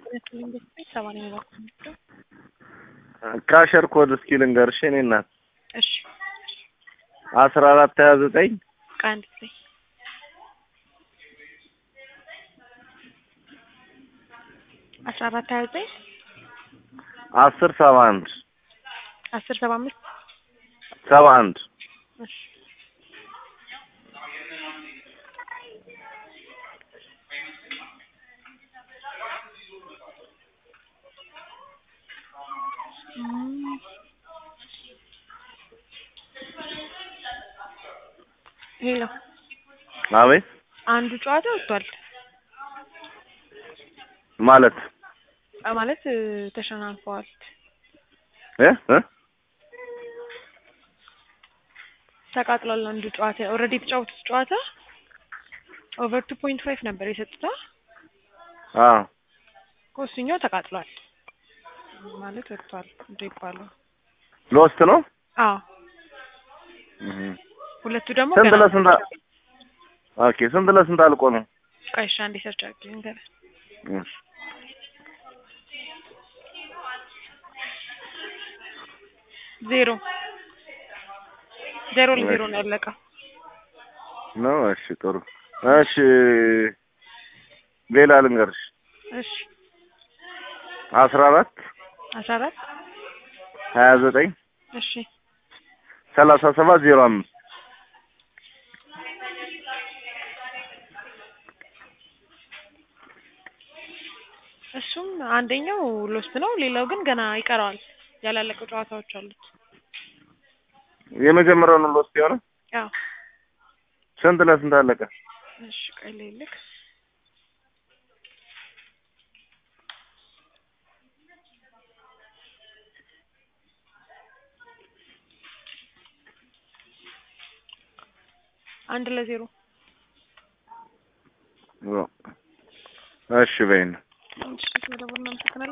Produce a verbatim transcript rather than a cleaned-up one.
ካሸር ኮድ እስኪ ልንገርሽ እኔ እናት እሺ አስራ አራት ሃያ ዘጠኝ ቃንድ አስራ አራት ሃያ ዘጠኝ አስር ሰባ አንድ አስር ሰባ አምስት ሰባ አንድ እሺ ሄሎ አቤት አንዱ ጨዋታ ወጥቷል ማለት ማለት ተሸናንፈዋል እ እ ተቃጥሏል አንዱ ጨዋታ ኦሬዲ ተጫውተው ጨዋታ ኦቨር two point five ነበር የሰጡታ አዎ ኮስኛው ተቃጥሏል ማለት ወጥቷል እንደ ይባላል ሎስት ነው አዎ ሁለቱ ደግሞ ስንት ለስንት ኦኬ ስንት ለስንት አልቆ ነው ቀይሻ አንዴ ሰርች አድርጊ እንገር እሺ ዜሮ ዜሮ ለዜሮ ነው ያለቀው ነው እሺ ጥሩ እሺ ሌላ ልንገርሽ እሺ አስራ አራት አስራ አራት ሃያ ዘጠኝ እሺ ሰላሳ ሰባት ዜሮ አምስት እሱም አንደኛው ሎስት ነው ሌላው ግን ገና ይቀራል ያላለቀው ጨዋታዎች አሉት የመጀመሪያው ነው ሎስት ያለው አዎ ስንት ለስንት አለቀ እሺ ቀይልክ አንድ ለዜሮ እሺ በይን እሺ ስለደወልን